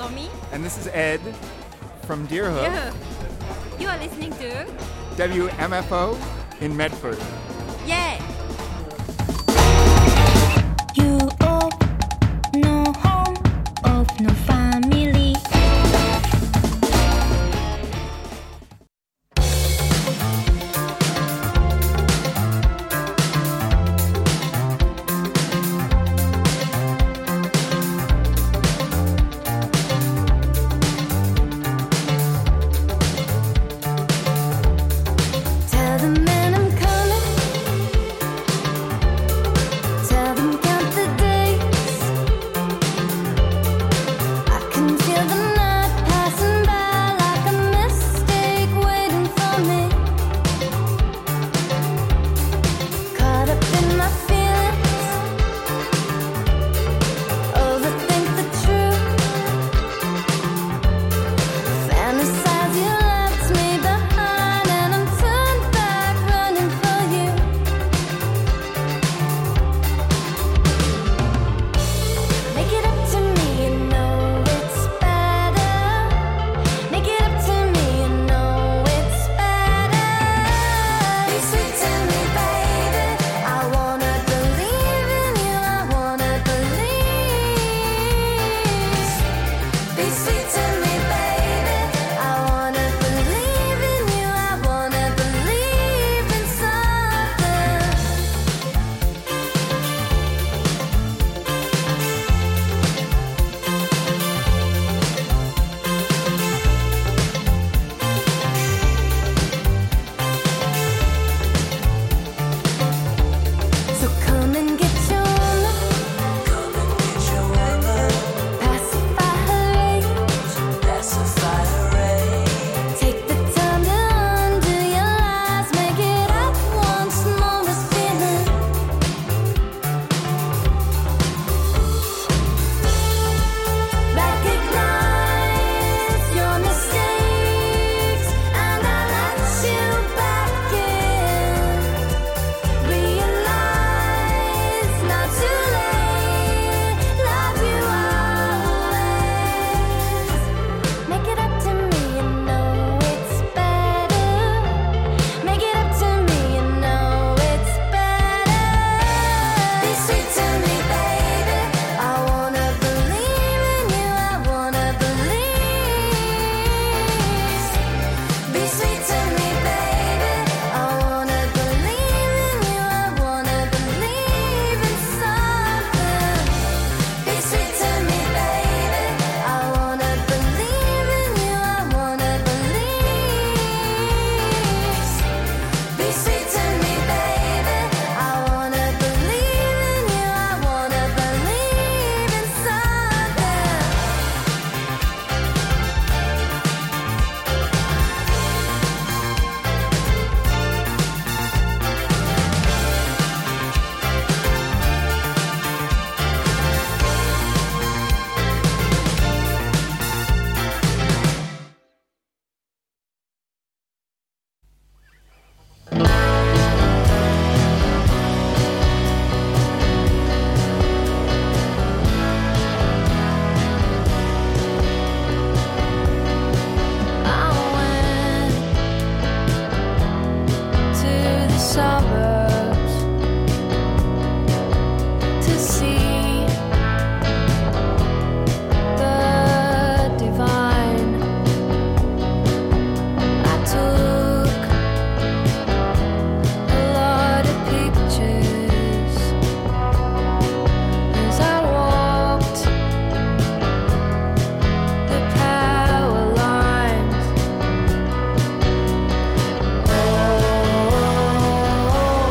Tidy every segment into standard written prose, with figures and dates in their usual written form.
Romy. And this is Ed from Deerhook. Yeah. You are listening to WMFO in Medford. Yeah. You of no home, of no family. Tell the man I'm coming. Tell them count the days. I can feel the night passing by like a mistake waiting for me. Caught up in my feelings, overthink the truth. Fantasize you left me behind, and I'm turned back running for you. Make it up to me, you know it's better. Make it up to me, you know it's better. Be sweet to me, baby. I wanna believe in you. I wanna believe. Be sweet to me, baby. I wanna believe in you. I wanna believe in something. So come and get your woman. Pacify her rage. Take the time to undo your lies. Make it up once more, this feeling. Recognize your mistakes, and I let you back in. Realize not too late. Love you always. Make it up to me, you know it's better. Make it up to me, you know it's better. Be sweet to me, baby. I wanna believe in you. I wanna believe. Be sweet to me, baby. I wanna believe in you. I wanna believe in something. Be sweet to me, baby. I wanna believe in you. I wanna believe. Be sweet to me, baby. I wanna believe in you. I wanna believe in something. I went to the suburbs to see the divine. I took a lot of pictures as I walked the power lines. Oh,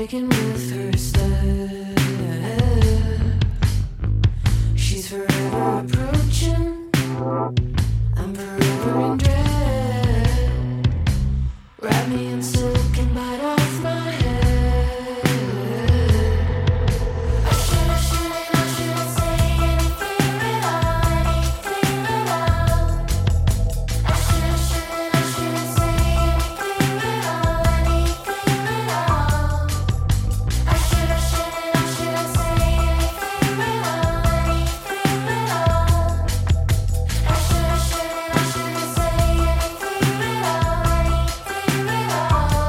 taken with her step. She's forever approaching. I'm forever in dread. Wrap me in silk and bite off my head. I shouldn't say anything at all, anything at all. I shouldn't say anything at all, anything at all. I shouldn't say anything at all, anything at all. I shouldn't say anything at all, anything at all.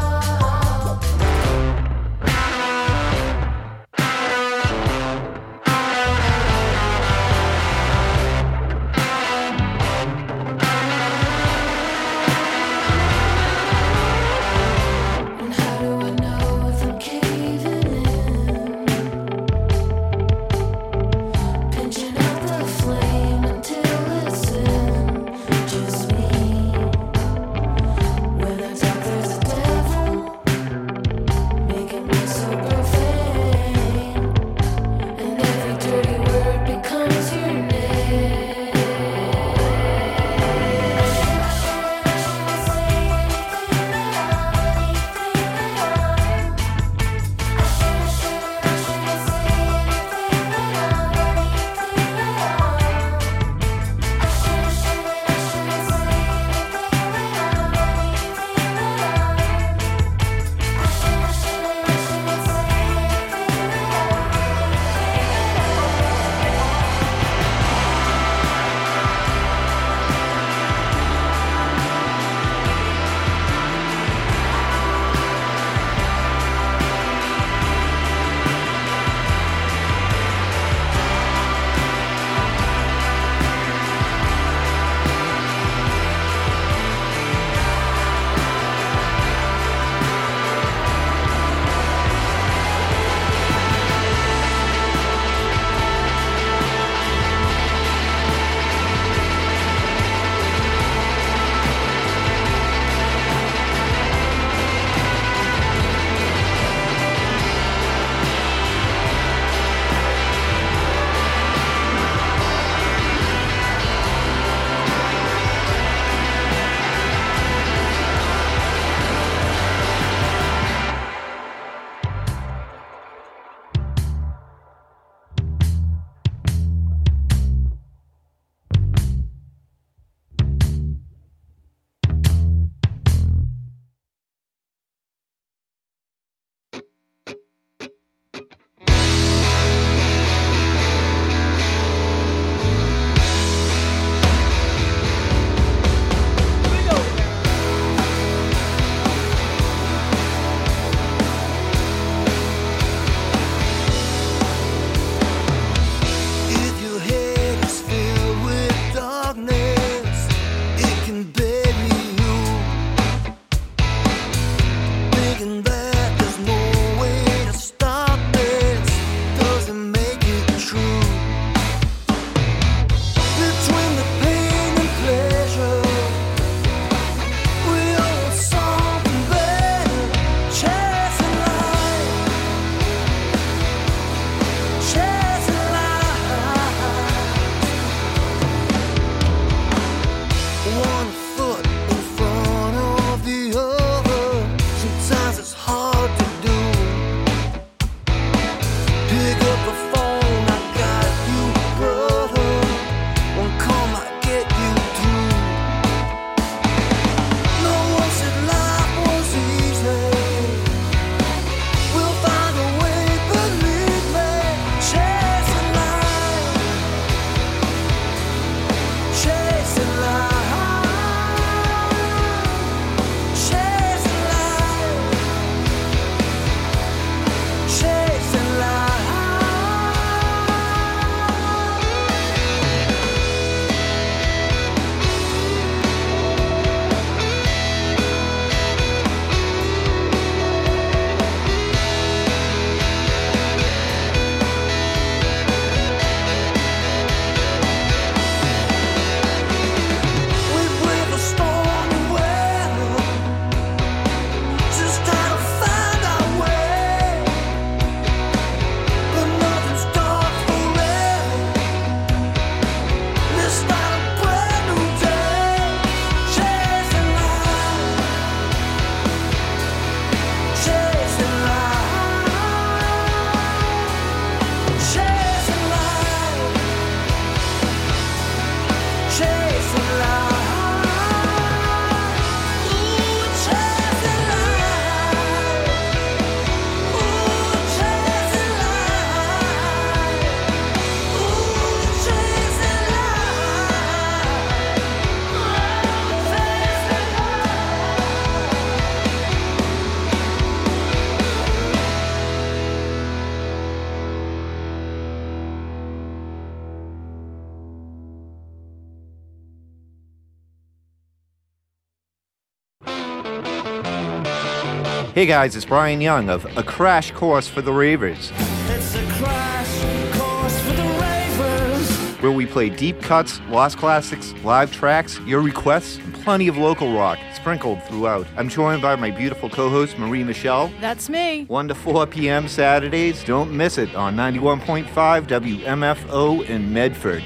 Hey guys, it's Brian Young of A Crash Course for the Ravers, It's a crash course for the ravers. where we play deep cuts, lost classics, live tracks, your requests, and plenty of local rock sprinkled throughout. I'm joined by my beautiful co-host Marie Michelle. That's me. 1 to 4 p.m. Saturdays. Don't miss it on 91.5 WMFO in Medford.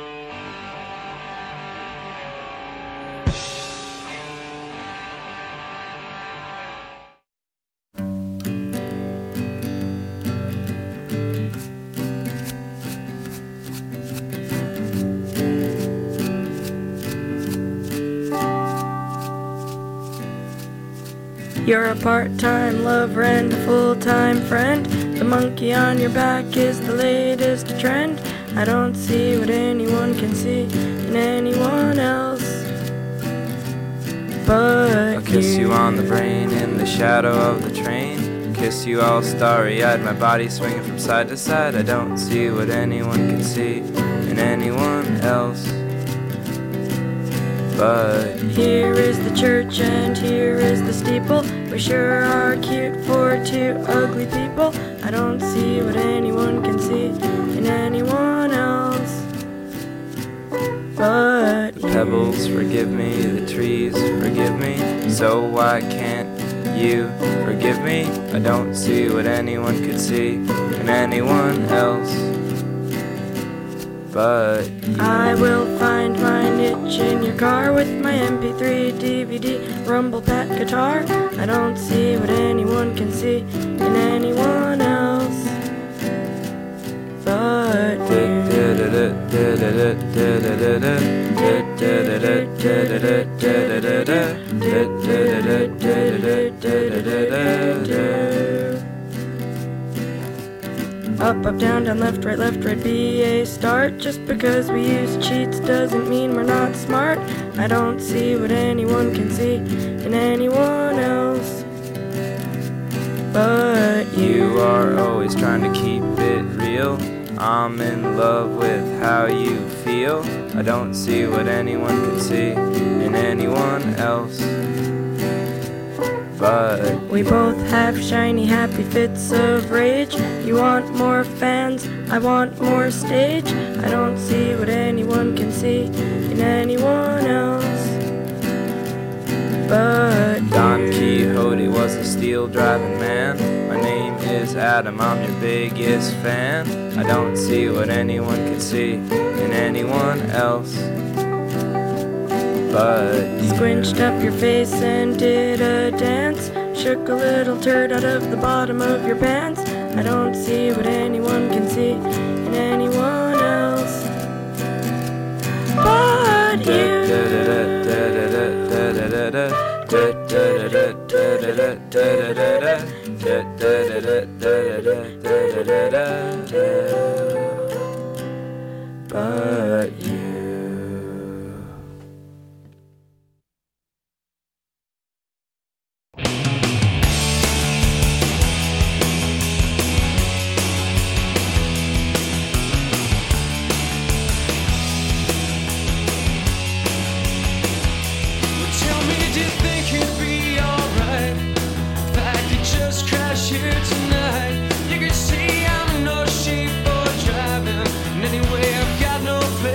You're a part-time lover and a full-time friend. The monkey on your back is the latest trend. I don't see what anyone can see in anyone else but I'll kiss you on the brain in the shadow of the train. Kiss you all starry-eyed, my body swinging from side to side. I don't see what anyone can see in anyone else but here is the church and here is the steeple. We sure are cute for two ugly people. I don't see what anyone can see in anyone else but the pebbles forgive me, the trees forgive me. So why can't you forgive me? I don't see what anyone could see in anyone else but I will find my niche in your car with my MP3, DVD, rumble pack guitar. I don't see what anyone can see in anyone else but Up, up, down, down, left, right, be a start. Just because we use cheats doesn't mean we're not smart. I don't see what anyone can see in anyone else but you are always trying to keep it real. I'm in love with how you feel. I don't see what anyone can see in anyone else but we both have shiny, happy fits of rage. You want more fans, I want more stage. I don't see what anyone can see in anyone else but Don Quixote was a steel driving man. My name is Adam, I'm your biggest fan. I don't see what anyone can see in anyone else but squinched up your face and did a dance. Shook a little turd out of the bottom of your pants. I don't see what anyone can see in anyone else but you. But you. Tell me, do you think you'd be alright if I could just crash here tonight? You can see I'm in no shape for driving, and anyway I've got no place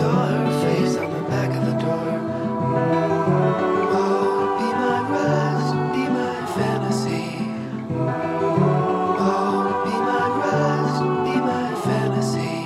saw her face on the back of the door. Oh, be my rest, be my fantasy. Oh, be my rest, be my fantasy.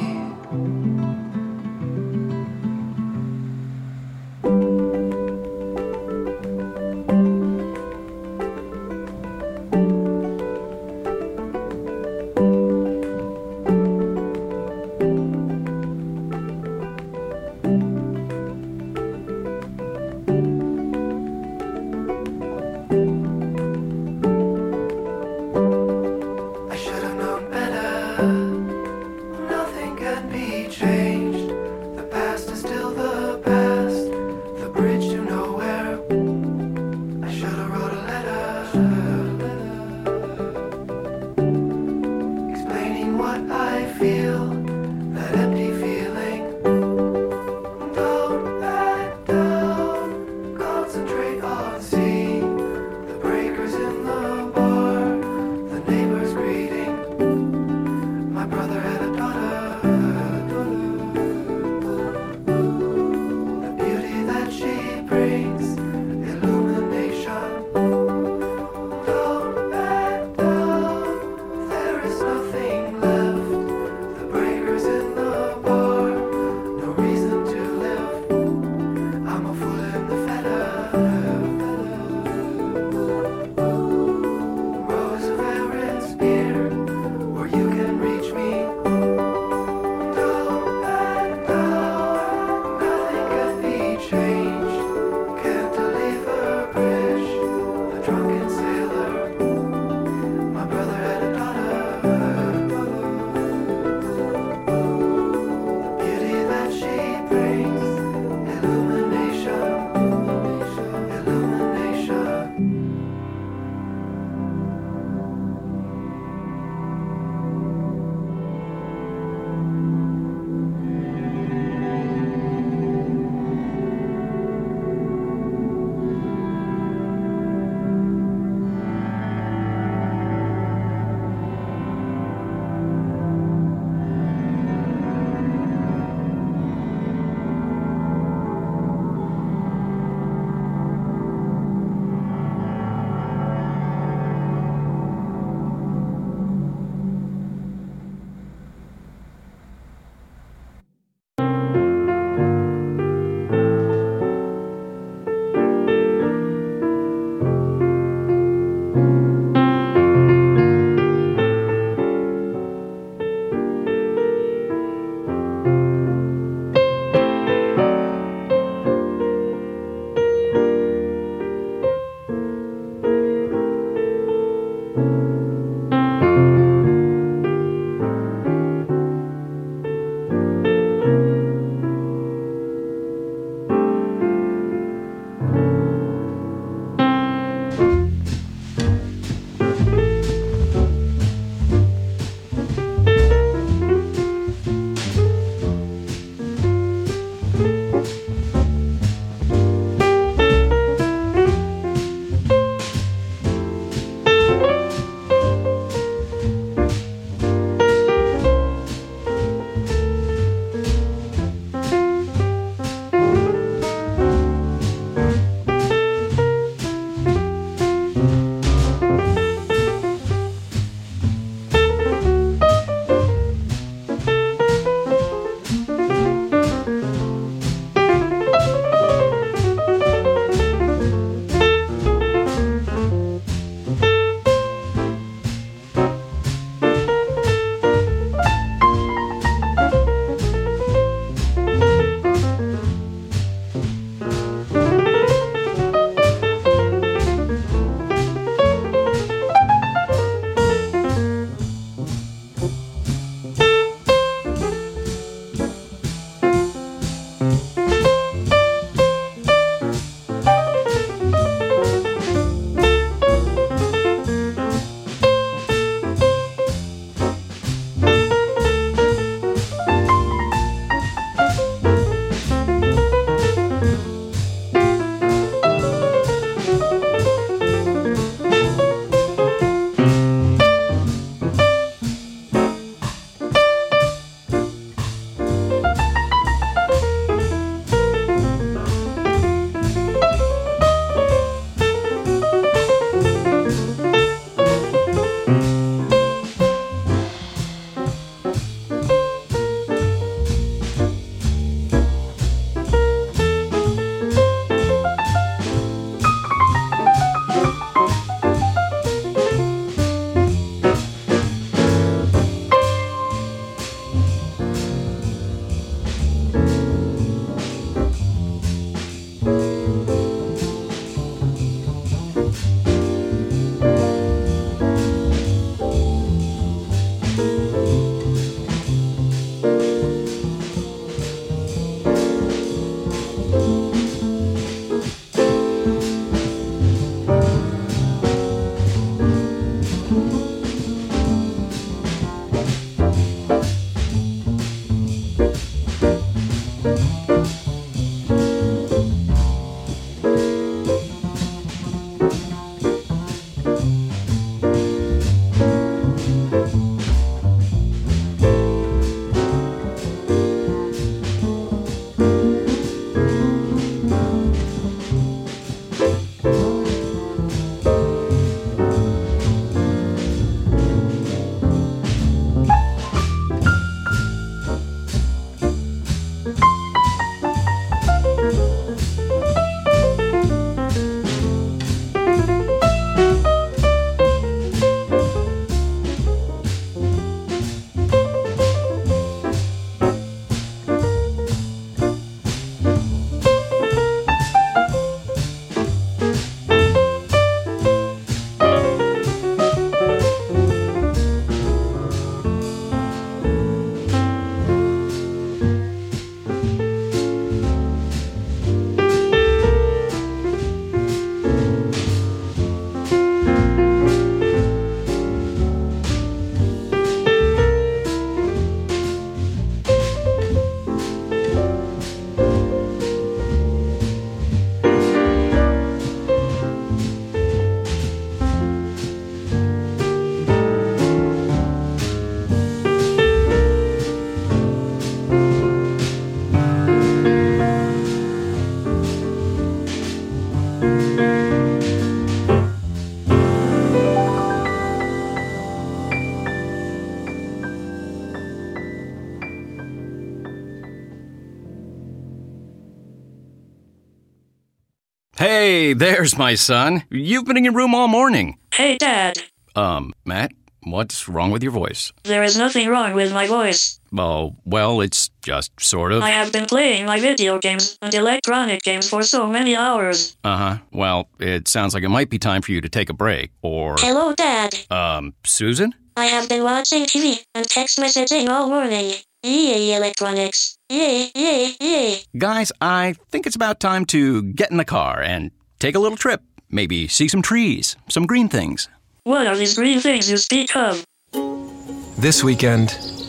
Hey, there's my son. You've been in your room all morning. Hey, Dad. Matt, what's wrong with your voice? There is nothing wrong with my voice. Oh, well, it's just sort of. I have been playing my video games and electronic games for so many hours. Uh-huh. Well, it sounds like it might be time for you to take a break, or... Hello, Dad. Susan? I have been watching TV and text messaging all morning. Yay, electronics. Yay, yay, yay. Guys, I think it's about time to get in the car and take a little trip. Maybe see some trees, some green things. What are these green things you speak of? This weekend,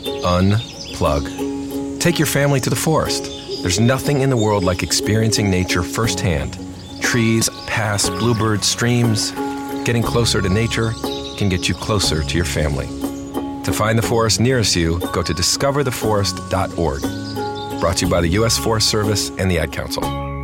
unplug. Take your family to the forest. There's nothing in the world like experiencing nature firsthand. Trees, paths, bluebirds, streams. Getting closer to nature can get you closer to your family. To find the forest nearest you, go to discovertheforest.org. Brought to you by the U.S. Forest Service and the Ad Council.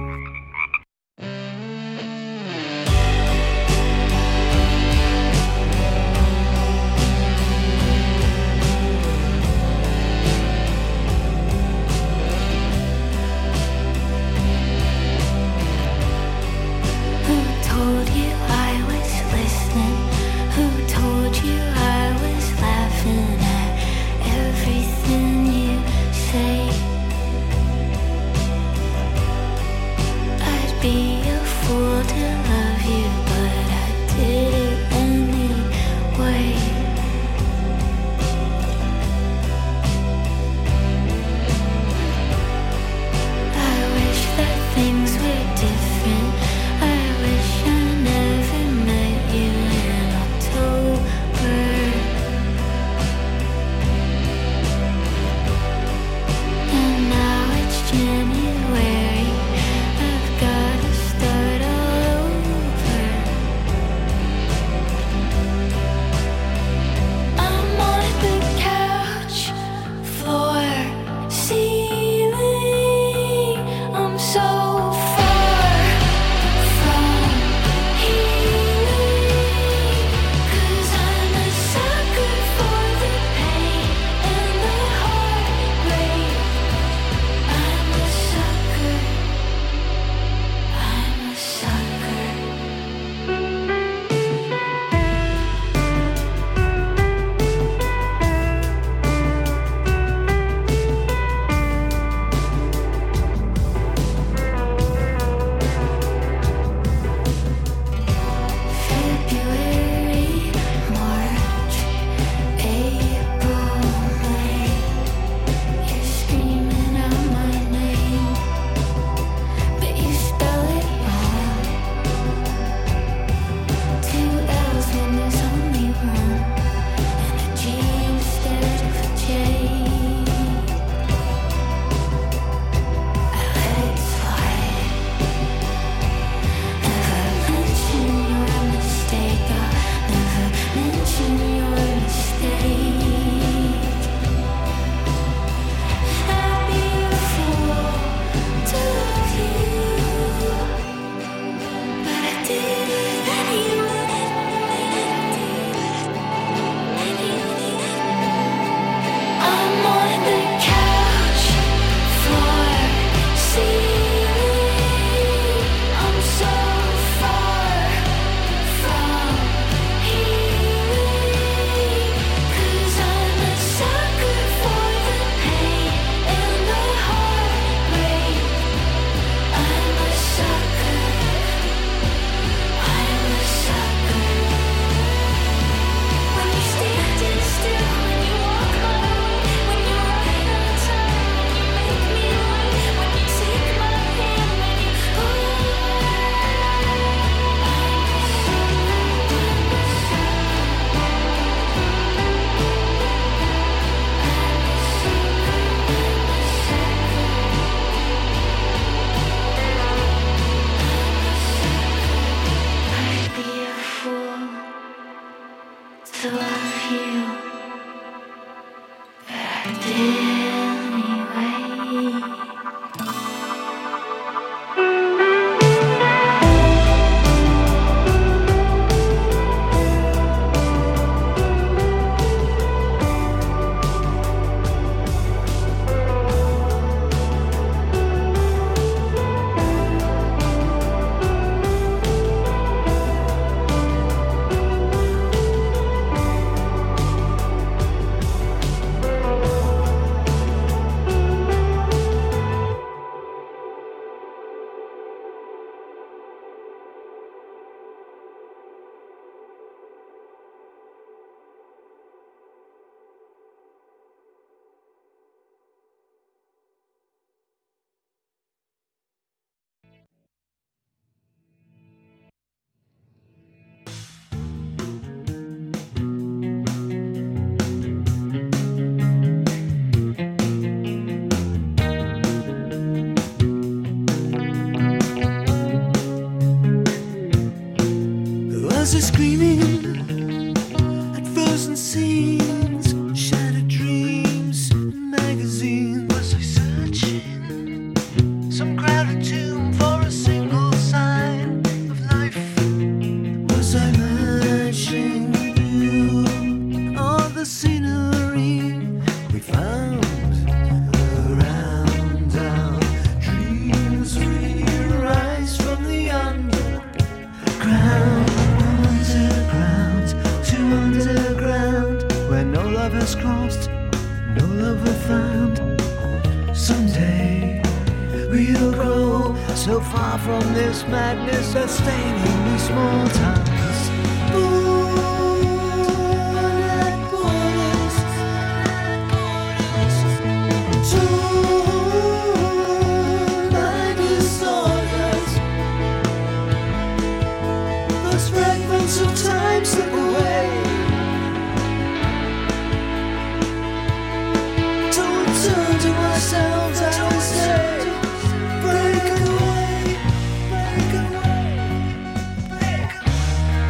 Who told you I was listening? Who told you I was laughing at everything you say? without a tomb for a single sign of life. Was I matching you? All the scenery we found around our dreams re-rise from the underground, to underground, where no love has crossed, no lover found. Someday we'll grow so far from this madness that's staining these small towns. Moonlight borders, tonight disorders. Those fragments of time slip away. To return to ourselves, I will say, break away, break away, break away.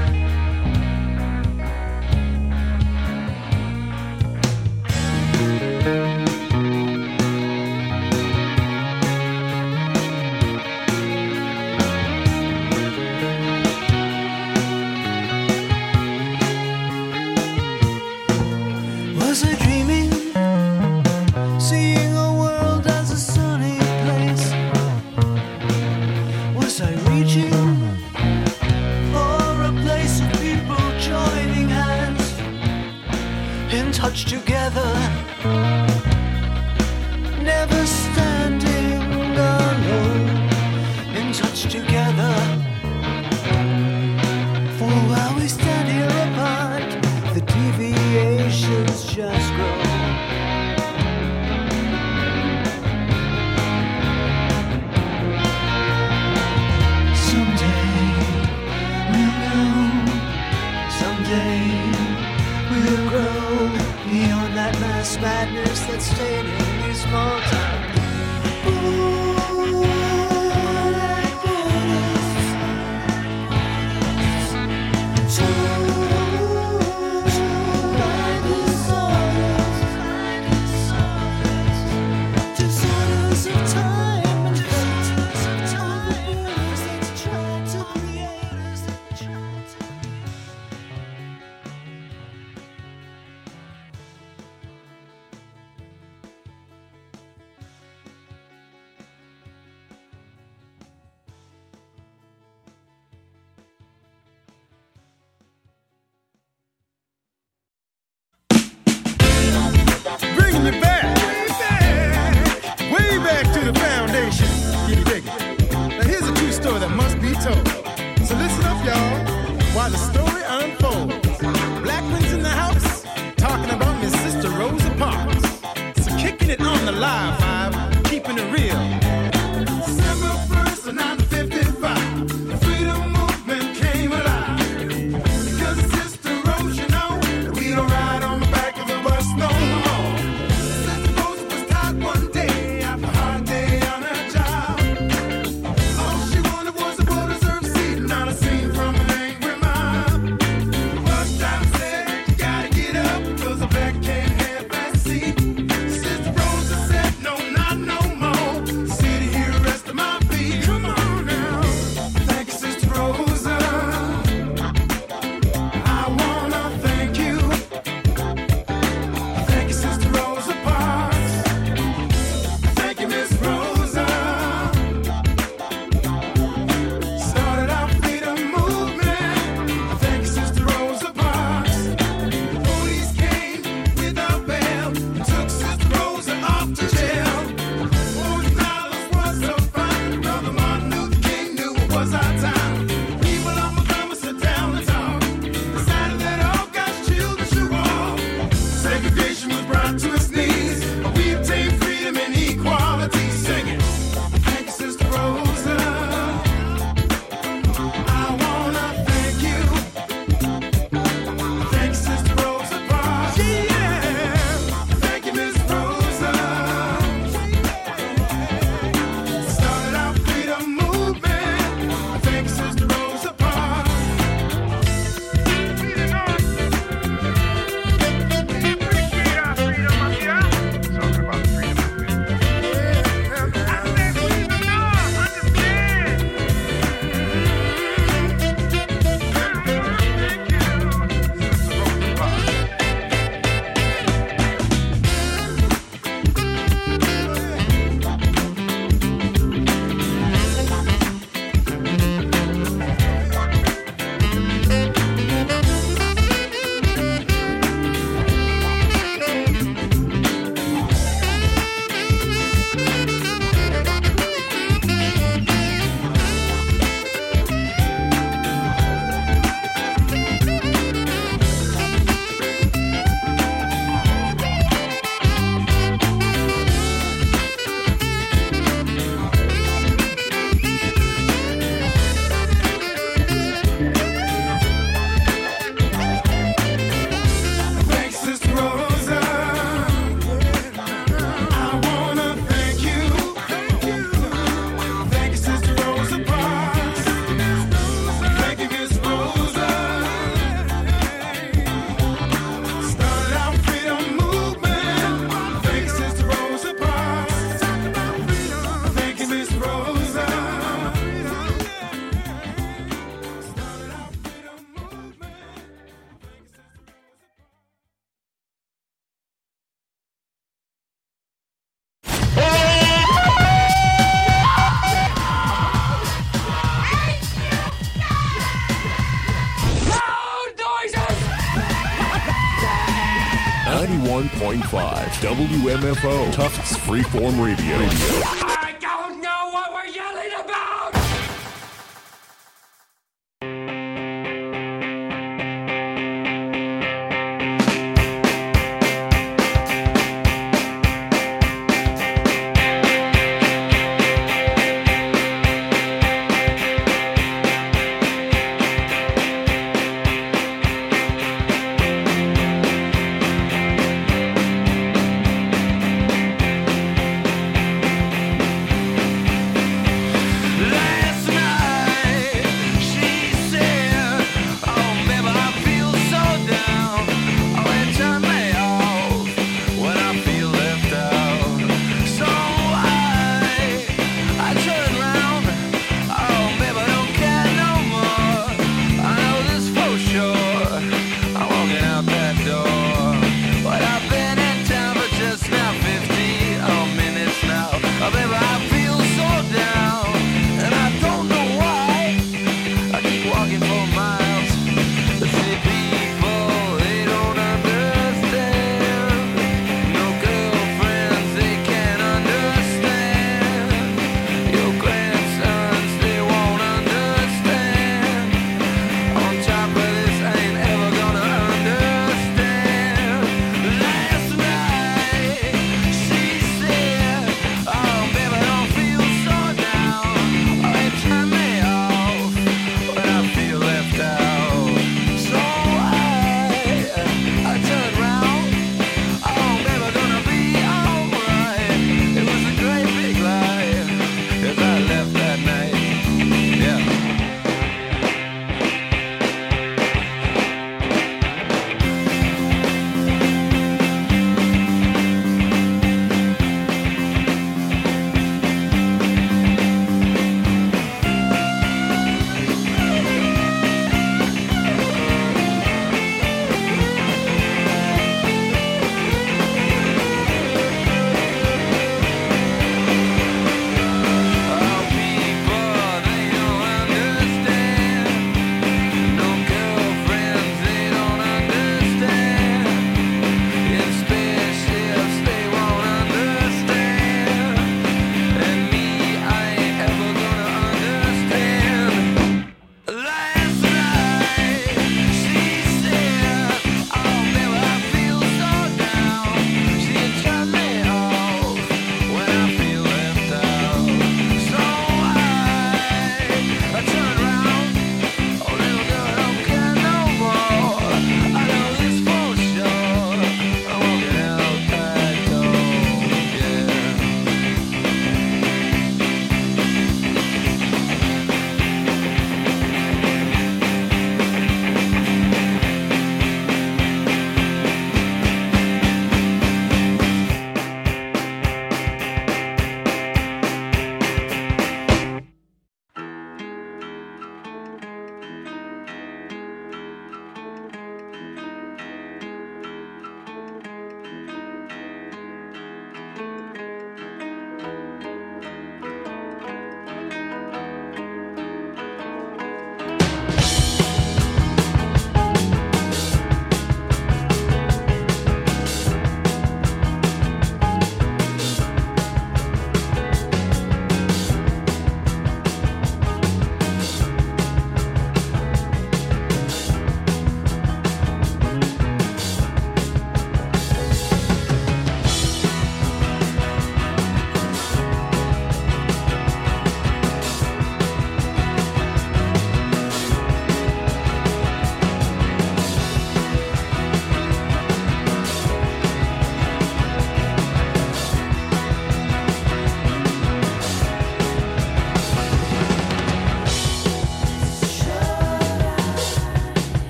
101.5 WMFO Tufts Freeform Radio. I don't know what we're yelling about!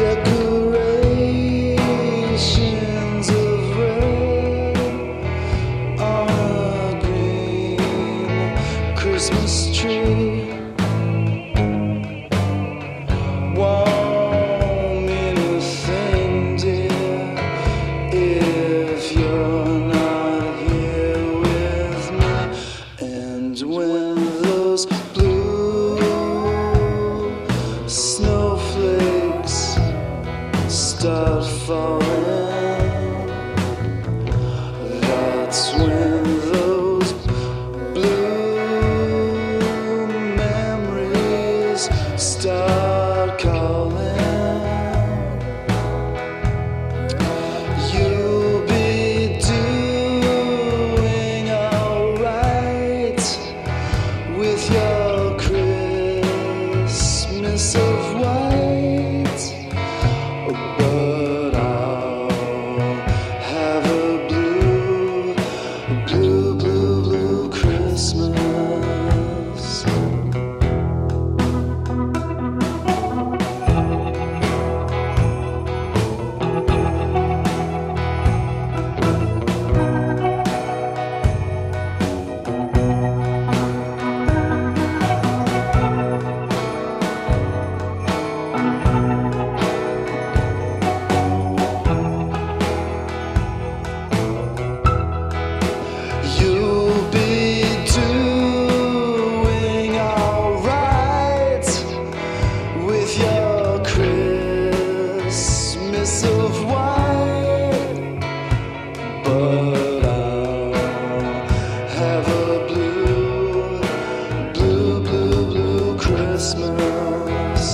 a cool